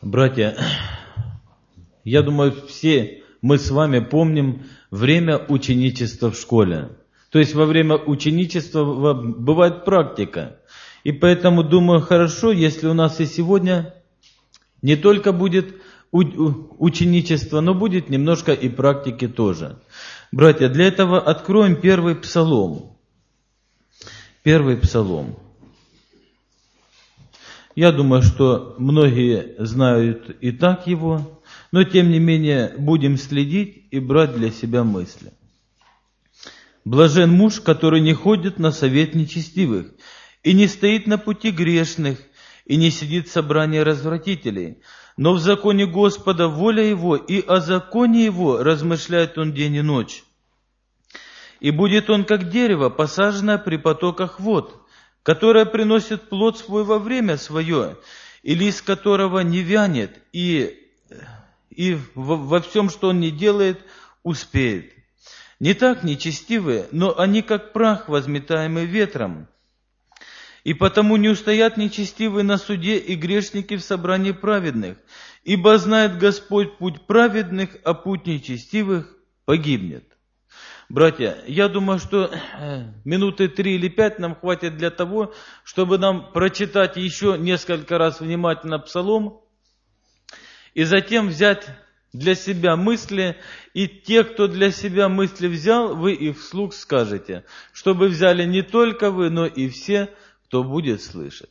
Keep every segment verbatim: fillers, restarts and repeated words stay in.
Братья, я думаю, все мы с вами помним время ученичества в школе. То есть во время ученичества бывает практика. И поэтому, думаю, хорошо, если у нас и сегодня не только будет ученичество, но будет немножко и практики тоже. Братья, для этого откроем первый псалом. Первый псалом. Я думаю, что многие знают и так его, но тем не менее будем следить и брать для себя мысли. Блажен муж, который не ходит на совет нечестивых, и не стоит на пути грешных, и не сидит в собрании развратителей, но в законе Господа воля его, и о законе его размышляет он день и ночь. И будет он, как дерево, посаженное при потоках вод, которое приносит плод свой во время свое, и лист которого не вянет, и, и во, во всем, что он не делает, успеет. Не так нечестивые, но они как прах, возметаемый ветром. И потому не устоят нечестивые на суде и грешники в собрании праведных, ибо знает Господь путь праведных, а путь нечестивых погибнет. Братья, я думаю, что минуты три или пять нам хватит для того, чтобы нам прочитать еще несколько раз внимательно псалом, и затем взять для себя мысли, и те, кто для себя мысли взял, вы их вслух скажете, чтобы взяли не только вы, но и все, кто будет слышать.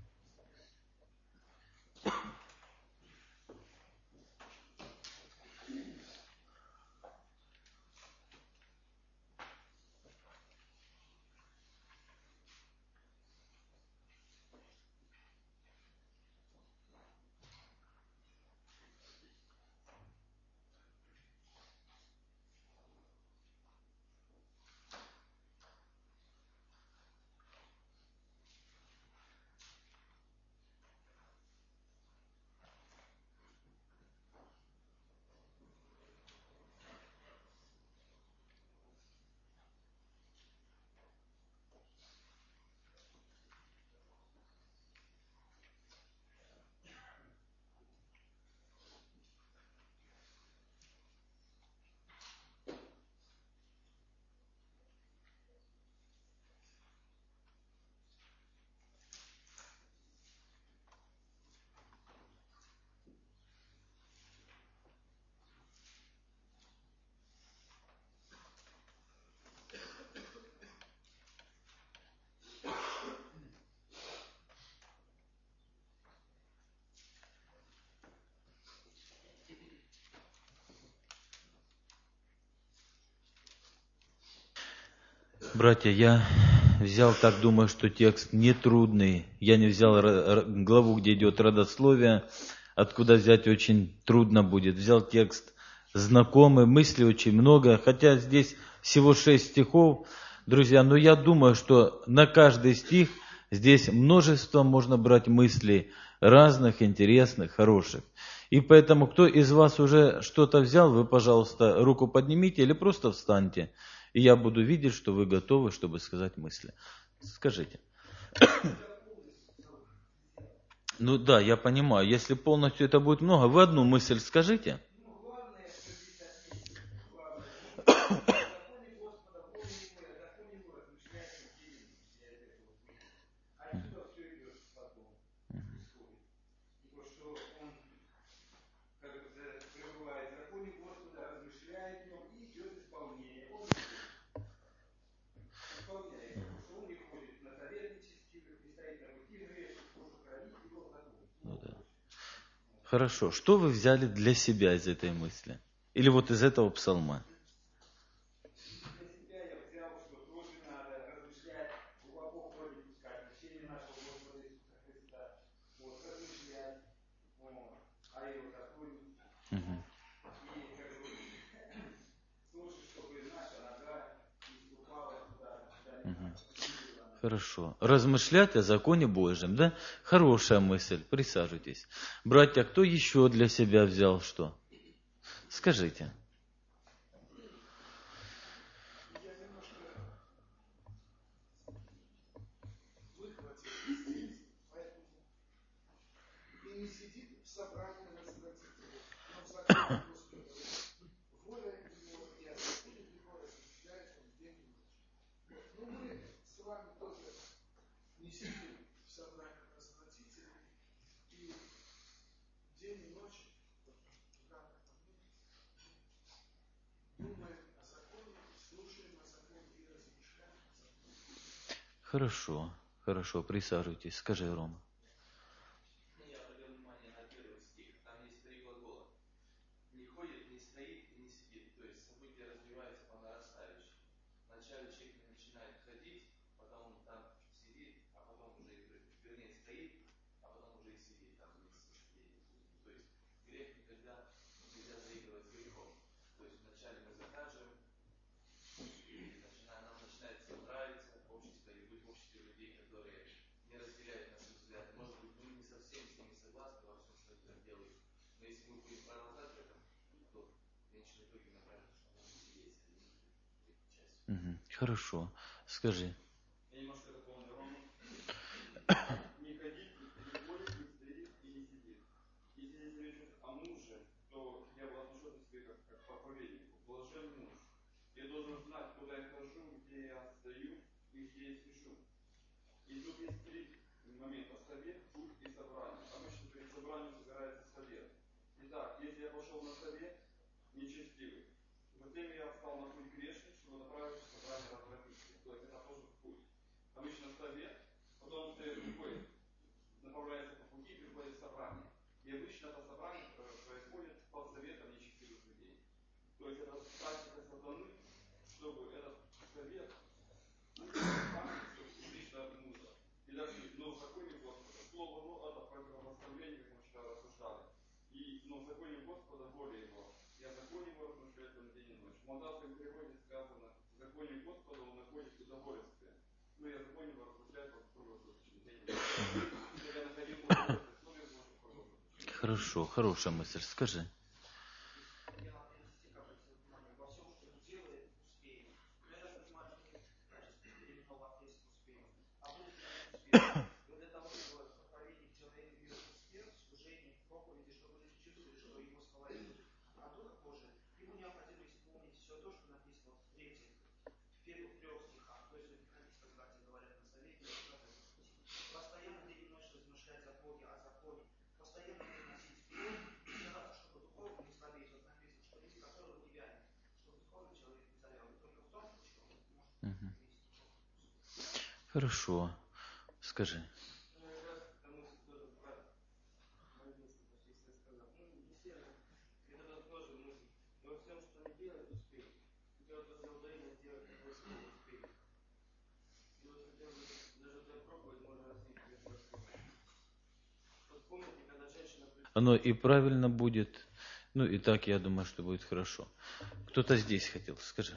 Братья, я взял, так думаю, что текст нетрудный. Я не взял главу, где идет родословие, откуда взять очень трудно будет. Взял текст знакомый, мыслей очень много, хотя здесь всего шесть стихов, друзья, но я думаю, что на каждый стих здесь множество можно брать мыслей разных, интересных, хороших. И поэтому, кто из вас уже что-то взял, вы, пожалуйста, руку поднимите или просто встаньте. И я буду видеть, что вы готовы, чтобы сказать мысли. Скажите. Ну да, я понимаю. Если полностью это будет много, вы одну мысль скажите. Хорошо. Что вы взяли для себя из этой мысли? Или вот из этого псалма? Угу. Угу. Хорошо. Размышлять о законе Божьем, да? Хорошая мысль. Присаживайтесь. Братья, кто еще для себя взял что? Скажите. собрание развратителей. Но закон Господа, воля его и освободит его, размышляет он день и ночь. Вот. Ну мы с вами тоже не сидим в собрании развратителей и день и ночь в рамках думаем о законе, слушаем о законе и размышляем о законе. Хорошо, хорошо, присаживайтесь. Скажи, Рома. Я обратил внимание на первый стих, там есть три глагола. Не ходит, не стоит и не сидит. То есть события развиваются по нарастающей. Вначале человек начинает ходить, потом он там сидит, а потом уже, вернее, стоит, а потом уже и сидит там вместе с сидением. То есть грех никогда нельзя заигрывать с грехом. То есть вначале мы закажем, и начинаем, нам начинает все нравиться, общество, и быть в обществе людей, которые не разделяют наши взгляды. Может быть, мы не совсем с ними согласны во всем, что они там делают. Но если мы будем продолжать в этом, то в конечном итоге нам кажется, что нам есть один часть. Угу. Хорошо. Скажи. Я немножко дополню Рому. Не ходить, не ходит, не стоит и не сидит. Если здесь речь идет о муже, то я бы отношусь к себе как, как к проповеднику. Блажен муж. Я должен знать, куда я хожу, где я стою и где я спешу. И тут есть три момента: совет, путь и собрание. Обычно перед собранием собирается совет. Итак, если я пошел на совет, нечестивый, затем я встал на путь грешный, чтобы направиться в собрание развратителей. То есть это тоже путь. Обычно совет, потом ты приходит, направляется по пути, приходит в собрание. И обычно это собрание происходит под советом нечестивых людей. То есть это тактика сатаны, чтобы этот совет лично от мужа. И даже, но в законе Господа, слово «но» это противопоставление, как мы вчера рассуждали. И, но в законе Господа воля его. И о законе его размышляет он день и ночь. В молдавском переводе сказано: в законе Господа он находит удовольствие. Ну и о законе его размышляет он круглосуточно день и ночь. Я находил удовольствие, слове Божье круглосуточно. Хорошо, хорошая мысль. Скажи. Я на первый стих обратил внимание: во всем, что мы делаем, успеем. Но я понимаю, что качество переменного ответственного успеем. А будет ли он успех? Вот для того, чтобы проповедник человек верил в успех, в служении, в проповеди, чтобы люди чувствовали, что его слова идут от Духа Божия, ему необходимо исполнить все то, что написано в третьих, в первых трех стихах. То есть не ходить, как братья говорят на совете, постоянно день и ночь размышлять о Боге, о законе, постоянно приносить вперед, стараться, чтобы духовно не слабеть. Вот написано, что лист которого не вянет, чтобы духовный человек не завял. И только в том случае он может Угу. вести. Хорошо. Скажи. Ну, как раз к тому, что тоже брат молился, почти все сказал. Ну, не все, но это тоже мысль. Во всем, что не делает, успеет. Делать возглавление, сделать такое слово успеет. И вот хотел бы, даже для проповедь можно развить без рассказа. Вот помните, когда женщина... Оно и правильно будет. Ну и так, я думаю, что будет хорошо. Кто-то здесь хотел. Скажи.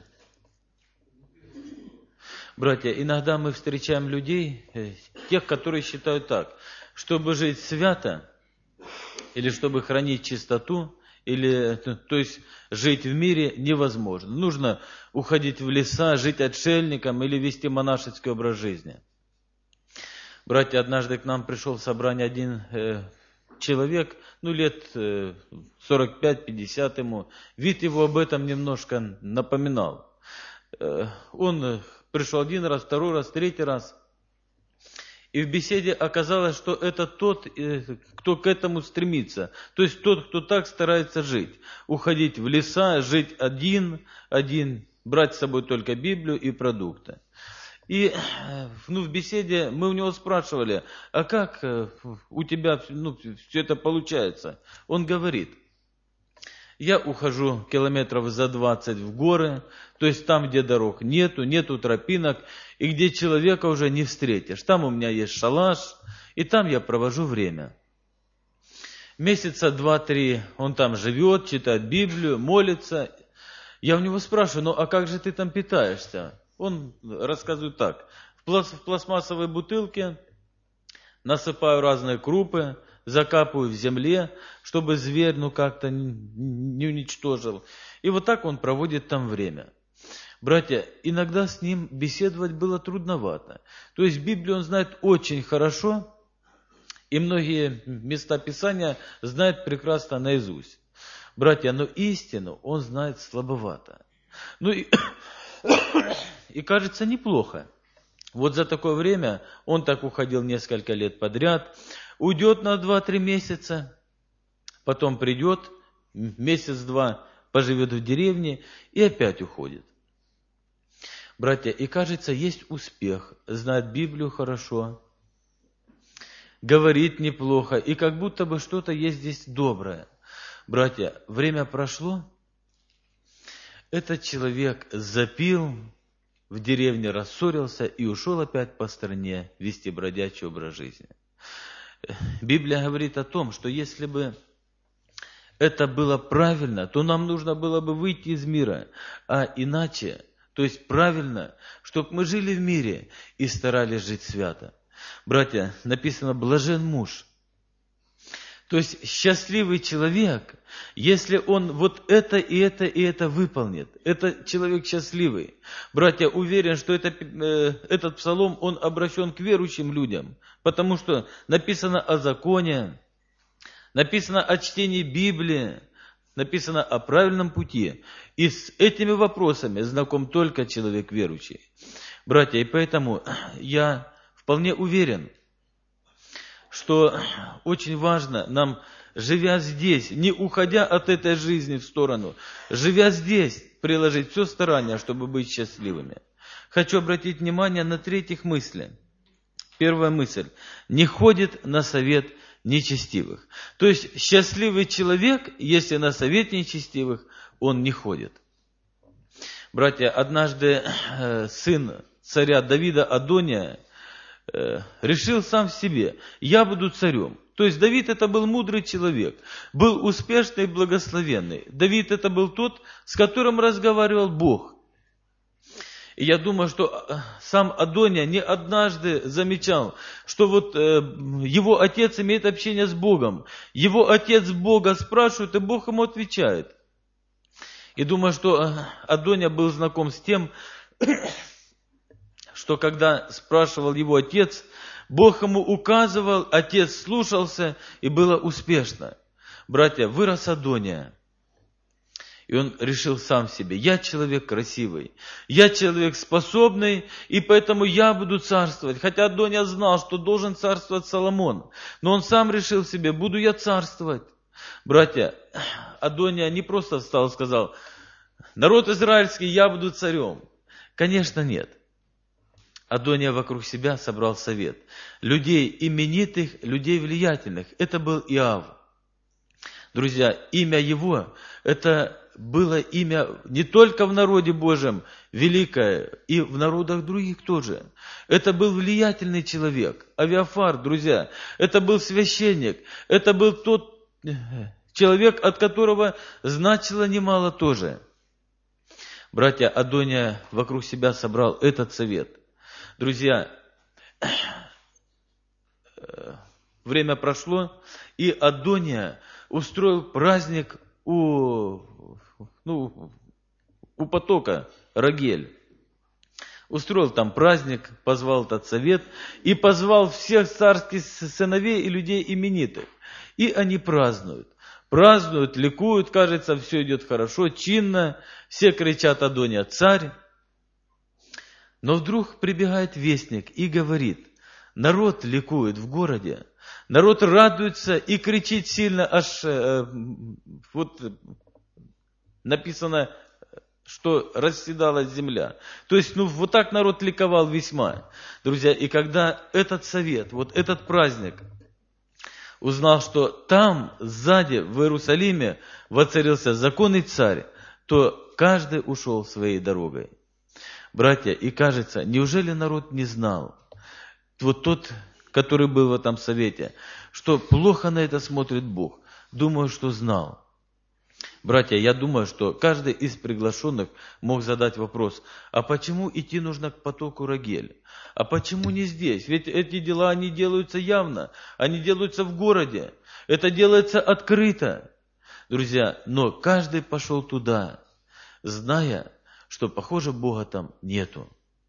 Братья, иногда мы встречаем людей, тех, которые считают так: чтобы жить свято, или чтобы хранить чистоту, или, то есть жить в мире невозможно. Нужно уходить в леса, жить отшельником или вести монашеский образ жизни. Братья, однажды к нам пришел в собрание один э, человек, ну лет э, сорок пять пятьдесят ему, вид его об этом немножко напоминал. Э, он пришел один раз, второй раз, третий раз. И в беседе оказалось, что это тот, кто к этому стремится. То есть тот, кто так старается жить. Уходить в леса, жить один, один, брать с собой только Библию и продукты. И ну, в беседе мы у него спрашивали: а как у тебя ну, все это получается? Он говорит: я ухожу километров за двадцать в горы, то есть там, где дорог нету, нету тропинок, и где человека уже не встретишь. Там у меня есть шалаш, и там я провожу время. Месяца два-три он там живет, читает Библию, молится. Я у него спрашиваю: ну а как же ты там питаешься? Он рассказывает так: в пластмассовой бутылке насыпаю разные крупы, закапываю в земле, чтобы зверь ну как-то не уничтожил. И вот так он проводит там время. Братья, иногда с ним беседовать было трудновато. То есть Библию он знает очень хорошо, И многие места Писания знает прекрасно наизусть. Братья, но истину он знает слабовато. Ну и, и кажется неплохо. Вот за такое время он так уходил несколько лет подряд, уйдет на два-три месяца, потом придет, месяц-два поживет в деревне и опять уходит. Братья, и кажется, есть успех, знает Библию хорошо, говорит неплохо, и как будто бы что-то есть здесь доброе. Братья, время прошло, этот человек запил, в деревне рассорился и ушел опять по стране вести бродячий образ жизни. Библия говорит о том, что если бы это было правильно, то нам нужно было бы выйти из мира, а иначе, то есть правильно, чтобы мы жили в мире и старались жить свято. Братья, написано «блажен муж». То есть счастливый человек, если он вот это и это и это выполнит, это человек счастливый. Братья, уверен, что это, э, этот псалом, он обращен к верующим людям, потому что написано о законе, написано о чтении Библии, написано о правильном пути. И с этими вопросами знаком только человек верующий. Братья, и поэтому я вполне уверен, что очень важно нам, живя здесь, не уходя от этой жизни в сторону, живя здесь, приложить все старание, чтобы быть счастливыми. Хочу обратить внимание на третьих мысли. Первая мысль. Не ходит на совет нечестивых. То есть счастливый человек, если на совет нечестивых, он не ходит. Братья, однажды э, сын царя Давида Адония э, решил сам в себе: я буду царем. То есть Давид это был мудрый человек, был успешный и благословенный. Давид это был тот, с которым разговаривал Бог. И я думаю, что сам Адония не однажды замечал, что вот э, его отец имеет общение с Богом. Его отец Бога спрашивает, и Бог ему отвечает. И думаю, что Адония был знаком с тем, что когда спрашивал его отец, Бог ему указывал, отец слушался, и было успешно. Братья, вырос Адония. И он решил сам себе: я человек красивый, я человек способный, и поэтому я буду царствовать. Хотя Адония знал, что должен царствовать Соломон. Но он сам решил себе: буду я царствовать. Братья, Адония не просто встал и сказал: народ израильский, я буду царем. Конечно, нет. Адония вокруг себя собрал совет. Людей именитых, людей влиятельных. Это был Иав. Друзья, имя его, это было имя не только в народе Божьем великое, и в народах других тоже. Это был влиятельный человек. Авиафар, друзья, это был священник. Это был тот человек, от которого значило немало тоже. Братья, Адония вокруг себя собрал этот совет. Друзья, время прошло, и Адония устроил праздник у, ну, у потока Рогель. Устроил там праздник, позвал этот совет и позвал всех царских сыновей и людей именитых. И они празднуют. Празднуют, ликуют, кажется, все идет хорошо, чинно. Все кричат: Адония царь. Но вдруг прибегает вестник и говорит: народ ликует в городе, народ радуется и кричит сильно, аж э, вот написано, что расседалась земля. То есть, ну, вот так народ ликовал весьма. Друзья, и когда этот совет, вот этот праздник узнал, что там, сзади, в Иерусалиме, воцарился законный царь, то каждый ушел своей дорогой. Братья, и кажется, неужели народ не знал, вот тот, который был в этом совете, что плохо на это смотрит Бог? Думаю, что знал. Братья, я думаю, что каждый из приглашенных мог задать вопрос: а почему идти нужно к потоку Рогель? А почему не здесь? Ведь эти дела, они делаются явно, они делаются в городе, это делается открыто. Друзья, но каждый пошел туда, зная, что, похоже, Бога там нету.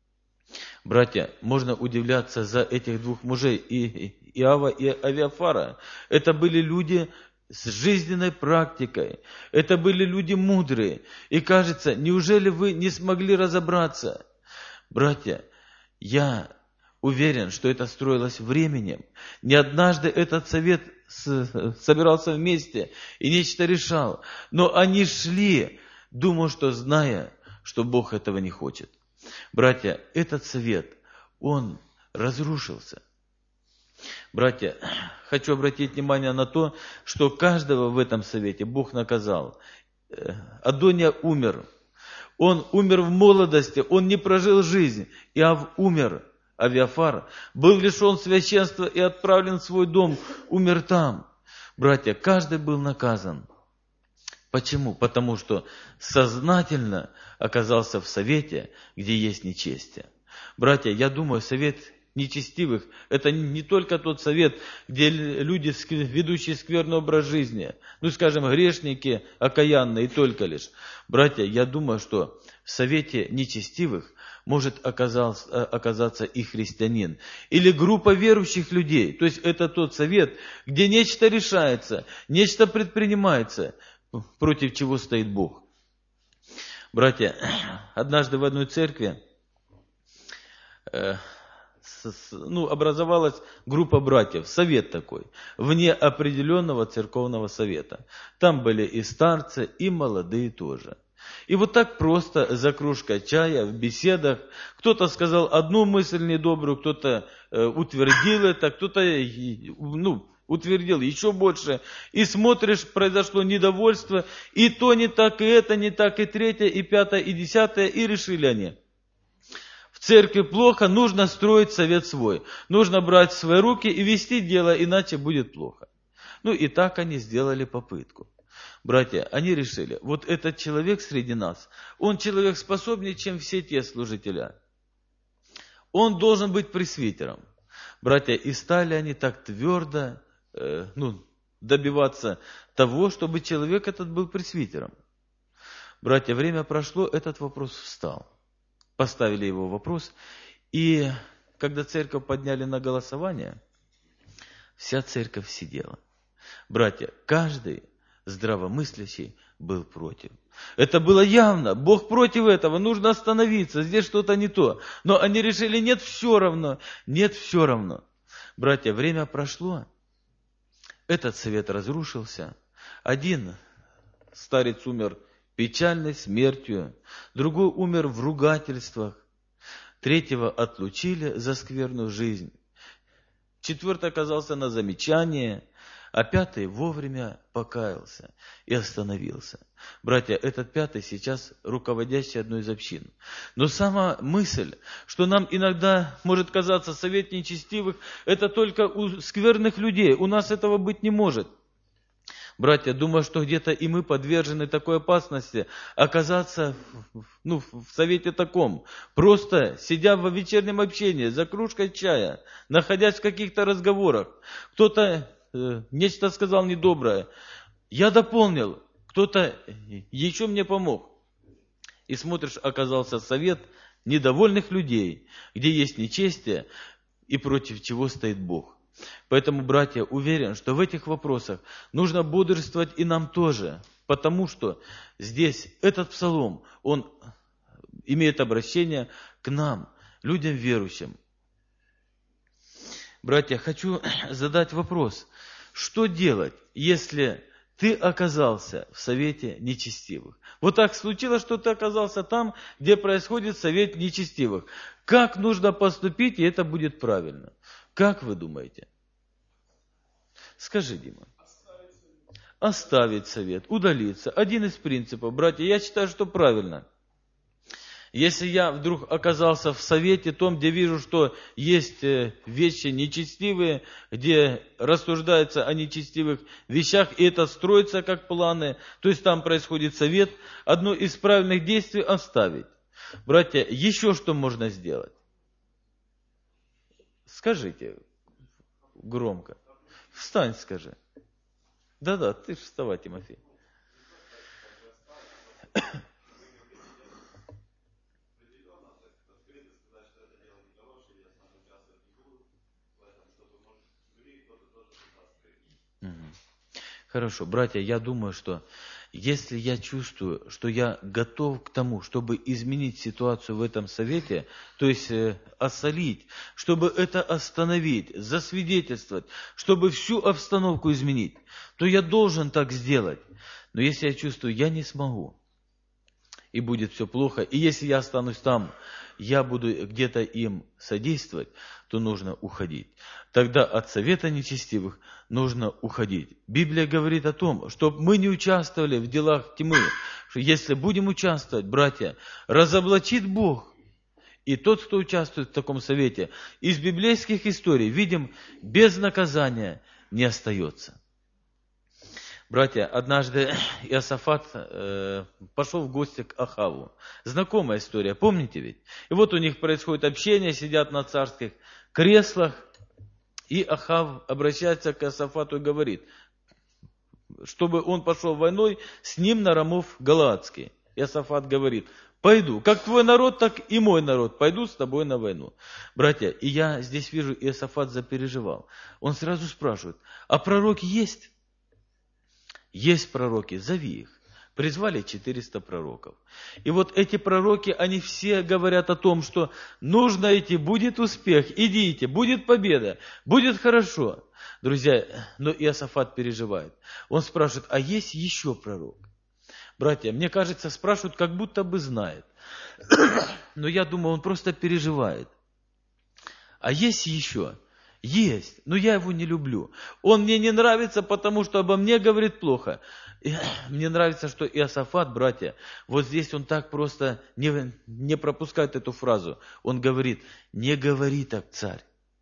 Братья, можно удивляться за этих двух мужей, и Иова, и Авиафара. Это были люди с жизненной практикой. Это были люди мудрые. И кажется, неужели вы не смогли разобраться? Братья, я уверен, что это строилось временем. Не однажды этот совет собирался вместе и нечто решал. Но они шли, думаю, что зная, что Бог этого не хочет. Братья, этот совет, он разрушился. Братья, хочу обратить внимание на то, что каждого в этом совете Бог наказал. Адония умер. Он умер в молодости, он не прожил жизнь. Иов умер. Авиафар был лишен священства и отправлен в свой дом, умер там. Братья, каждый был наказан. Почему? Потому что сознательно оказался в совете, где есть нечестие. Братья, я думаю, совет нечестивых – это не только тот совет, где люди, ведущие скверный образ жизни, ну, скажем, грешники, окаянные, и только лишь. Братья, я думаю, что в совете нечестивых может оказаться, оказаться и христианин. Или группа верующих людей. То есть это тот совет, где нечто решается, нечто предпринимается, против чего стоит Бог. Братья, однажды в одной церкви э, с, ну, образовалась группа братьев, совет такой, вне определенного церковного совета. Там были и старцы, и молодые тоже. И вот так просто за кружкой чая в беседах кто-то сказал одну мысль недобрую, кто-то э, утвердил это, кто-то ну, утвердил еще больше. И смотришь, произошло недовольство, и то не так, и это не так, и третье, и пятое, и десятое, и решили они. В церкви плохо, нужно строить совет свой. Нужно брать в свои руки и вести дело, иначе будет плохо. Ну и так они сделали попытку. Братья, они решили, вот этот человек среди нас, он человек способнее, чем все те служители. Он должен быть пресвитером. Братья, и стали они так твердо э, ну, добиваться того, чтобы человек этот был пресвитером. Братья, время прошло, этот вопрос встал. Поставили его вопрос, и когда церковь подняли на голосование, вся церковь сидела. Братья, каждый здравомыслящий был против. Это было явно. Бог против этого. Нужно остановиться. Здесь что-то не то. Но они решили, нет, все равно. Нет, все равно. Братья, время прошло. Этот совет разрушился. Один старец умер печальной смертью. Другой умер в ругательствах. Третьего отлучили за скверную жизнь. Четвертый оказался на замечание. А пятый вовремя покаялся и остановился. Братья, этот пятый сейчас руководящий одной из общин. Но сама мысль, что нам иногда может казаться совет нечестивых, это только у скверных людей. У нас этого быть не может. Братья, думаю, что где-то и мы подвержены такой опасности оказаться ну, в совете таком. Просто сидя в вечернем общении, за кружкой чая, находясь в каких-то разговорах, кто-то нечто сказал недоброе. Я дополнил. Кто-то еще мне помог. И смотришь, оказался совет недовольных людей, где есть нечестие и против чего стоит Бог. Поэтому, братья, уверен, что в этих вопросах нужно бодрствовать и нам тоже. Потому что здесь этот псалом, он имеет обращение к нам, людям верующим. Братья, хочу задать вопрос. Что делать, если ты оказался в совете нечестивых? Вот так случилось, что ты оказался там, где происходит совет нечестивых. Как нужно поступить, и это будет правильно? Как вы думаете? Скажи, Дима. Оставить совет, удалиться. Один из принципов, братья, я считаю, что правильно. Если я вдруг оказался в совете том, где вижу, что есть вещи нечестивые, где рассуждается о нечестивых вещах, и это строится как планы, то есть там происходит совет, одно из правильных действий оставить. Братья, еще что можно сделать? Скажите громко. Встань, скажи. Да-да, ты же вставай, Тимофей. тоже должна скрыть. Мгм. Хорошо, братья, я думаю, что если я чувствую, что я готов к тому, чтобы изменить ситуацию в этом совете, то есть э, осолить, чтобы это остановить, засвидетельствовать, чтобы всю обстановку изменить, то я должен так сделать. Но если я чувствую, я не смогу, и будет все плохо, и если я останусь там, я буду где-то им содействовать, то нужно уходить. Тогда от совета нечестивых нужно уходить. Библия говорит о том, чтобы мы не участвовали в делах тьмы, что если будем участвовать, братья, разоблачит Бог. И тот, кто участвует в таком совете, из библейских историй, видим, без наказания не остается. Братья, однажды Иосафат э, пошел в гости к Ахаву. Знакомая история, помните ведь? И вот у них происходит общение, сидят на царских креслах, и Ахав обращается к Иосафату и говорит, чтобы он пошел войной с ним на Рамов Галаадский. Иосафат говорит, пойду, как твой народ, так и мой народ, пойду с тобой на войну. Братья, и я здесь вижу, Иосафат запереживал. Он сразу спрашивает, а пророки есть? Есть пророки, зови их. Призвали четыреста пророков. И вот эти пророки, они все говорят о том, что нужно идти, будет успех, идите, будет победа, будет хорошо. Друзья, но Иосафат переживает. Он спрашивает, а есть еще пророк? Братья, мне кажется, спрашивают, как будто бы знает. Но я думаю, он просто переживает. А есть еще? Есть, но я его не люблю. Он мне не нравится, потому что обо мне говорит плохо. И мне нравится, что Иосафат, братья, вот здесь он так просто не, не пропускает эту фразу. Он говорит, не говори так, царь.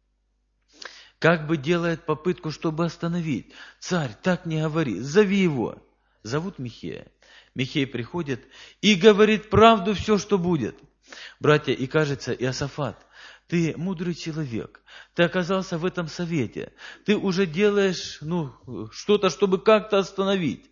Как бы делает попытку, чтобы остановить. Царь, так не говори, зови его. Зовут Михея. Михей приходит и говорит правду все, что будет. Братья, и кажется, Иосафат, ты мудрый человек, ты оказался в этом совете, ты уже делаешь ну, что-то, чтобы как-то остановить.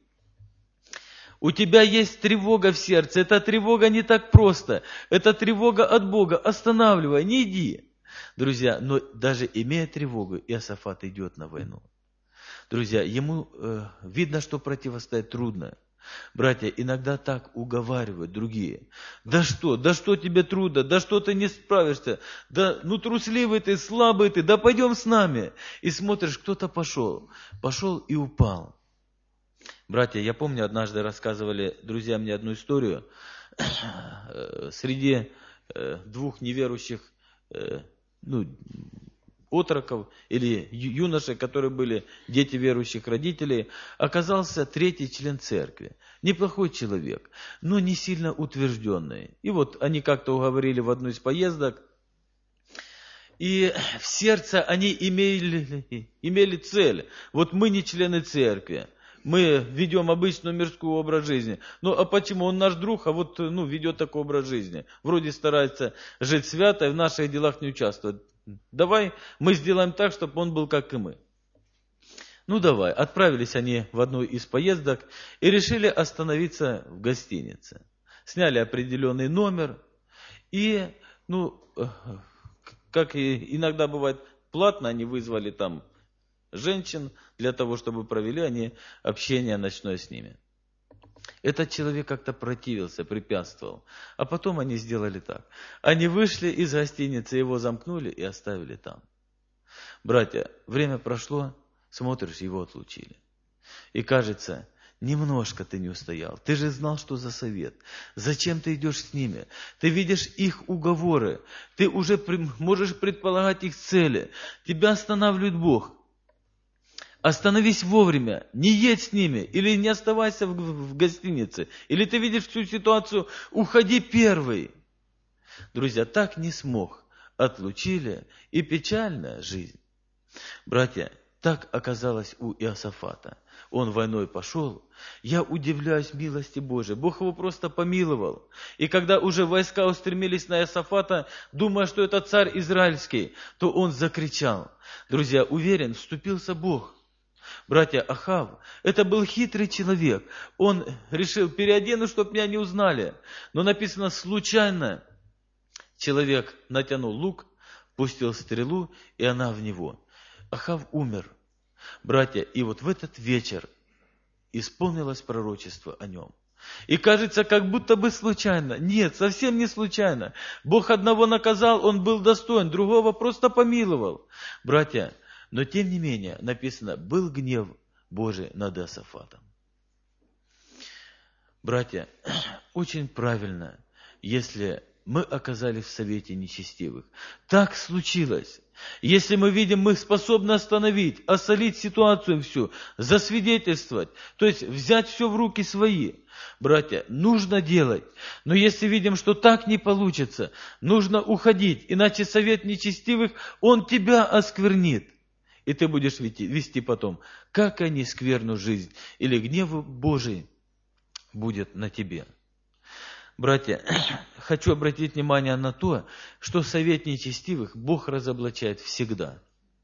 У тебя есть тревога в сердце, эта тревога не так просто, это тревога от Бога, останавливай, не иди. Друзья, но даже имея тревогу, Иосафат идет на войну. Друзья, ему э, видно, что противостоять трудно. Братья, иногда так уговаривают другие. Да что, да что тебе трудно, да что ты не справишься, да ну трусливый ты, слабый ты, да пойдем с нами. И смотришь, кто-то пошел, пошел и упал. Братья, я помню, однажды рассказывали друзья мне одну историю. Среди двух неверующих, ну, отроков или юношей, которые были дети верующих родителей, оказался третий член церкви. Неплохой человек, но не сильно утвержденный. И вот они как-то уговорили в одну из поездок, и в сердце они имели, имели цель. Вот мы не члены церкви, мы ведем обычный мирской образ жизни. Ну а почему? Он наш друг, а вот ну, ведет такой образ жизни. Вроде старается жить свято и в наших делах не участвовать. Давай мы сделаем так, чтобы он был как и мы. Ну давай. Отправились они в одну из поездок и решили остановиться в гостинице. Сняли определенный номер и, ну, как и иногда бывает платно, они вызвали там женщин для того, чтобы провели они общение ночное с ними. Этот человек как-то противился, препятствовал. А потом они сделали так. Они вышли из гостиницы, его замкнули и оставили там. Братья, время прошло, смотришь, его отлучили. И кажется, немножко ты не устоял. Ты же знал, что за совет. Зачем ты идешь с ними? Ты видишь их уговоры. Ты уже можешь предполагать их цели. Тебя останавливает Бог. Остановись вовремя, не едь с ними, или не оставайся в, в гостинице, или ты видишь всю ситуацию, уходи первый. Друзья, так не смог, отлучили, и печальная жизнь. Братья, так оказалось у Иосафата. Он войной пошел, я удивляюсь милости Божией, Бог его просто помиловал. И когда уже войска устремились на Иосафата, думая, что это царь израильский, то он закричал. Друзья, уверен, вступился Бог. Братья, Ахав, это был хитрый человек. Он решил, переодену, чтобы меня не узнали. Но написано, случайно человек натянул лук, пустил стрелу, и она в него. Ахав умер. Братья, и вот в этот вечер исполнилось пророчество о нем. И кажется, как будто бы случайно. Нет, совсем не случайно. Бог одного наказал, он был достоин, другого просто помиловал. Братья, но тем не менее, написано, был гнев Божий над Иосафатом. Братья, очень правильно, если мы оказались в совете нечестивых. Так случилось. Если мы видим, мы способны остановить, осолить ситуацию всю, засвидетельствовать, то есть взять все в руки свои. Братья, нужно делать. Но если видим, что так не получится, нужно уходить, иначе совет нечестивых, он тебя осквернит. И ты будешь вести, вести потом, как они скверную жизнь, или гнев Божий будет на тебе. Братья, хочу обратить внимание на то, что совет нечестивых Бог разоблачает всегда.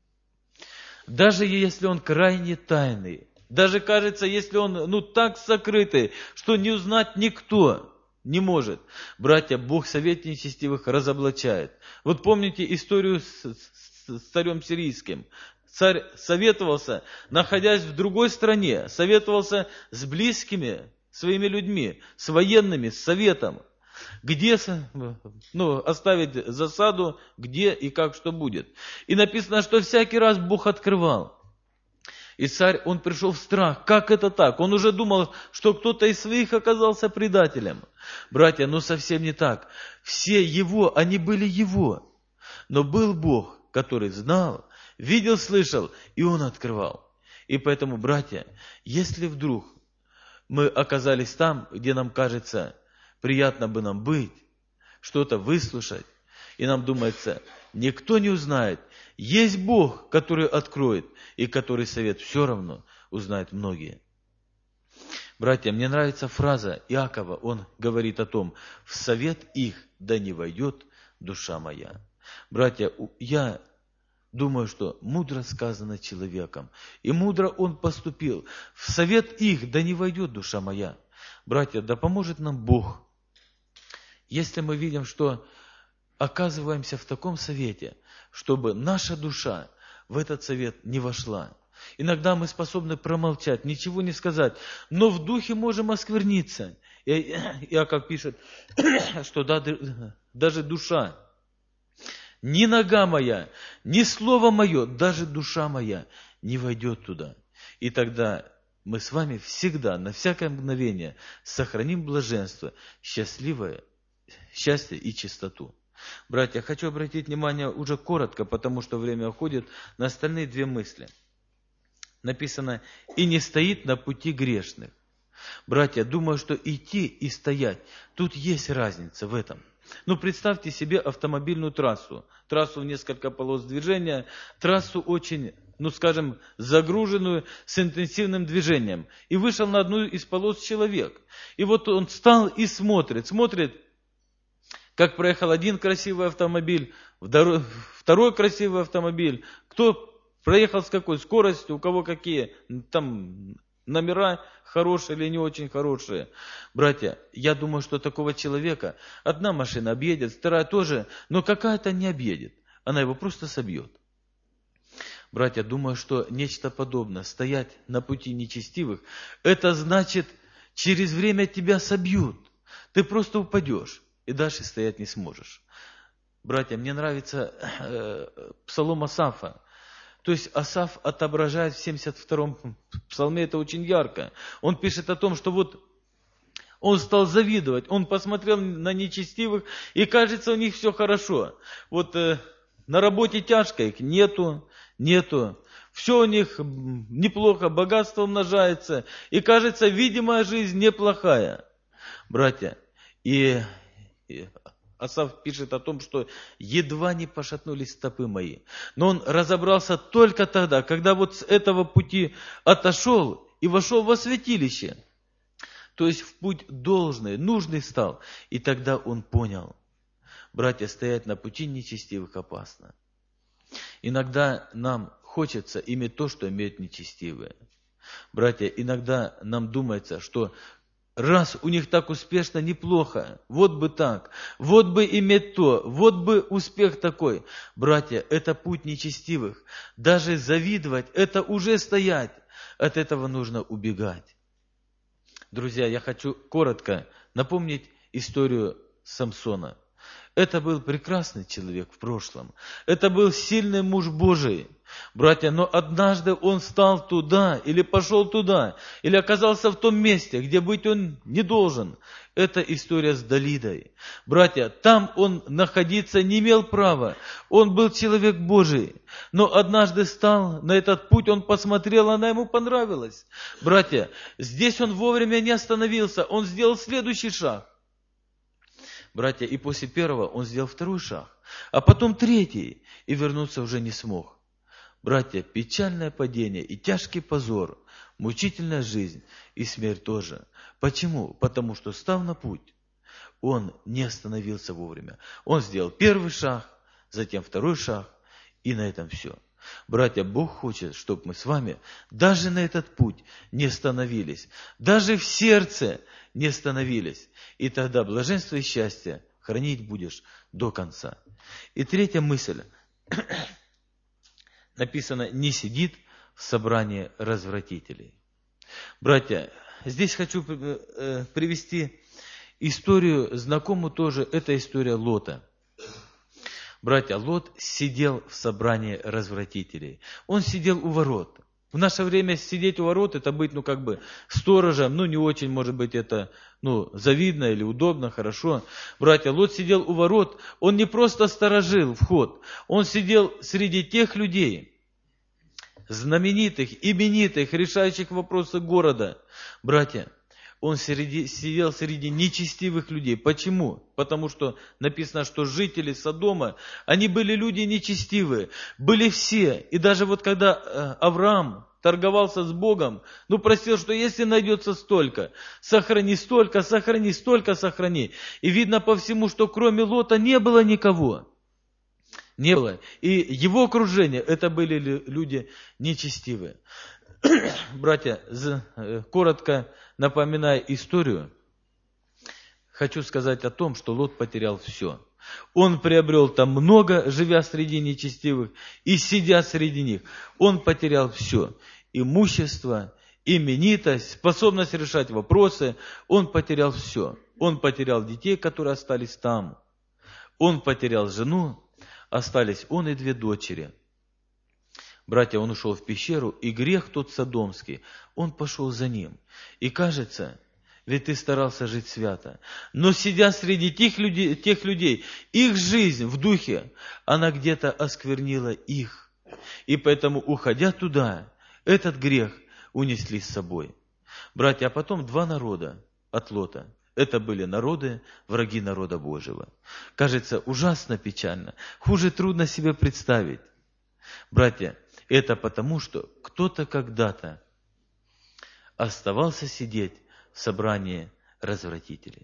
Даже если он крайне тайный, даже кажется, если он ну так сокрытый, что не узнать никто не может. Братья, Бог совет нечестивых разоблачает. Вот помните историю с, с, с царем сирийским. Царь советовался, находясь в другой стране, советовался с близкими своими людьми, с военными, с советом, где ну, оставить засаду, где и как что будет. И написано, что всякий раз Бог открывал. И царь, он пришел в страх. Как это так? Он уже думал, что кто-то из своих оказался предателем. Братья, но совсем не так. Все его, они были его. Но был Бог, который знал, видел, слышал, и он открывал. И поэтому, братья, если вдруг мы оказались там, где нам кажется, приятно бы нам быть, что-то выслушать, и нам думается, никто не узнает. Есть Бог, который откроет, и который совет все равно узнают многие. Братья, мне нравится фраза Иакова, он говорит о том, в совет их да не войдет душа моя. Братья, я думаю, что мудро сказано человеком, и мудро он поступил. В совет их да не войдет душа моя. Братья, да поможет нам Бог. Если мы видим, что оказываемся в таком совете, чтобы наша душа в этот совет не вошла. Иногда мы способны промолчать, ничего не сказать, но в духе можем оскверниться. И Иаков пишет, что даже душа, ни нога моя, ни слово мое, даже душа моя не войдет туда. И тогда мы с вами всегда, на всякое мгновение, сохраним блаженство, счастливое, счастье и чистоту. Братья, хочу обратить внимание уже коротко, потому что время уходит, на остальные две мысли. Написано, и не стоит на пути грешных. Братья, думаю, что идти и стоять, тут есть разница в этом. Ну, представьте себе автомобильную трассу. Трассу в несколько полос движения, трассу очень, ну, скажем, загруженную с интенсивным движением. И вышел на одну из полос человек. И вот он встал и смотрит, смотрит, как проехал один красивый автомобиль, второй красивый автомобиль, кто проехал с какой скоростью, у кого какие там номера хорошие или не очень хорошие. Братья, я думаю, что такого человека одна машина объедет, вторая тоже, но какая-то не объедет. Она его просто собьет. Братья, думаю, что нечто подобное, стоять на пути нечестивых, это значит, через время тебя собьют. Ты просто упадешь и дальше стоять не сможешь. Братья, мне нравится э, псалом Асафа. То есть Асаф отображает в семьдесят втором псалме, это очень ярко. Он пишет о том, что вот он стал завидовать, он посмотрел на нечестивых, и кажется, у них все хорошо. Вот э, на работе тяжко, их нету, нету. Все у них неплохо, богатство умножается, и кажется, видимая жизнь неплохая. Братья, и... и Асаф пишет о том, что едва не пошатнулись стопы мои. Но он разобрался только тогда, когда вот с этого пути отошел и вошел во святилище. То есть в путь должный, нужный стал. И тогда он понял, братья, стоять на пути нечестивых опасно. Иногда нам хочется иметь то, что имеют нечестивые. Братья, иногда нам думается, что раз у них так успешно, неплохо, вот бы так, вот бы иметь то, вот бы успех такой. Братья, это путь нечестивых. Даже завидовать, это уже стоять. От этого нужно убегать. Друзья, я хочу коротко напомнить историю Самсона. Это был прекрасный человек в прошлом. Это был сильный муж Божий. Братья, но однажды он стал туда, или пошел туда, или оказался в том месте, где быть он не должен. Это история с Далидой. Братья, там он находиться не имел права. Он был человек Божий. Но однажды стал на этот путь, он посмотрел, она ему понравилась. Братья, здесь он вовремя не остановился, он сделал следующий шаг. Братья, и после первого он сделал второй шаг, а потом третий, и вернуться уже не смог. Братья, печальное падение и тяжкий позор, мучительная жизнь и смерть тоже. Почему? Потому что, став на путь, он не остановился вовремя. Он сделал первый шаг, затем второй шаг, и на этом все. Братья, Бог хочет, чтобы мы с вами даже на этот путь не остановились, даже в сердце не остановились. И тогда блаженство и счастье хранить будешь до конца. И третья мысль. Написано, не сидит в собрании развратителей. Братья, здесь хочу привести историю, знакомую тоже, это история Лота. Братья, Лот сидел в собрании развратителей. Он сидел у ворот. В наше время сидеть у ворот, это быть, ну, как бы, сторожем, ну, не очень, может быть, это, ну, завидно или удобно, хорошо. Братья, Лот сидел у ворот, он не просто сторожил вход, он сидел среди тех людей, знаменитых, именитых, решающих вопросы города. Братья, он среди, сидел среди нечестивых людей. Почему? Потому что написано, что жители Содома, они были люди нечестивые, были все. И даже вот когда Авраам торговался с Богом, ну просил, что если найдется столько, сохрани столько, сохрани столько, сохрани. И видно по всему, что кроме Лота не было никого. Не было. И его окружение, это были люди нечестивые. Братья, коротко напоминая историю, хочу сказать о том, что Лот потерял все. Он приобрел там много, живя среди нечестивых, и сидя среди них. Он потерял все. Имущество, именитость, способность решать вопросы. Он потерял все. Он потерял детей, которые остались там. Он потерял жену, остались он и две дочери. Братья, он ушел в пещеру, и грех тот содомский, он пошел за ним. И кажется, ведь ты старался жить свято. Но сидя среди тех людей, тех людей, их жизнь в духе, она где-то осквернила их. И поэтому, уходя туда, этот грех унесли с собой. Братья, а потом два народа от Лота. Это были народы, враги народа Божьего. Кажется, ужасно печально. Хуже трудно себе представить. Братья, это потому, что кто-то когда-то оставался сидеть в собрании развратителей.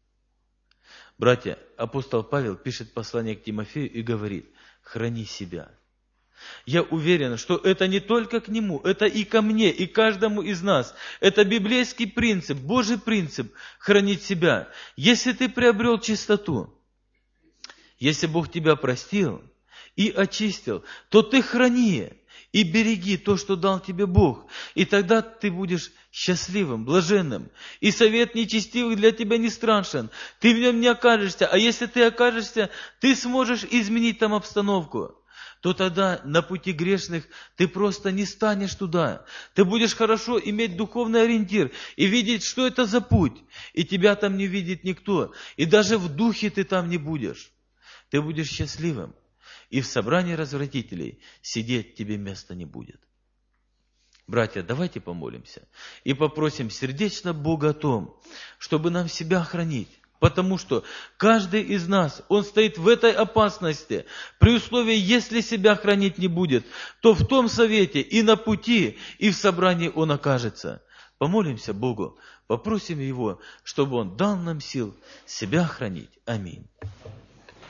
Братья, апостол Павел пишет послание к Тимофею и говорит, храни себя. Я уверен, что это не только к нему, это и ко мне, и каждому из нас. Это библейский принцип, Божий принцип хранить себя. Если ты приобрел чистоту, если Бог тебя простил и очистил, то ты храни и береги то, что дал тебе Бог. И тогда ты будешь счастливым, блаженным. И совет нечестивых для тебя не страшен. Ты в нем не окажешься. А если ты окажешься, ты сможешь изменить там обстановку. То тогда на пути грешных ты просто не станешь туда. Ты будешь хорошо иметь духовный ориентир и видеть, что это за путь. И тебя там не видит никто. И даже в духе ты там не будешь. Ты будешь счастливым. И в собрании развратителей сидеть тебе места не будет. Братья, давайте помолимся и попросим сердечно Бога о том, чтобы нам себя хранить. Потому что каждый из нас, он стоит в этой опасности. При условии, если себя хранить не будет, то в том совете и на пути, и в собрании он окажется. Помолимся Богу, попросим Его, чтобы Он дал нам сил себя хранить. Аминь.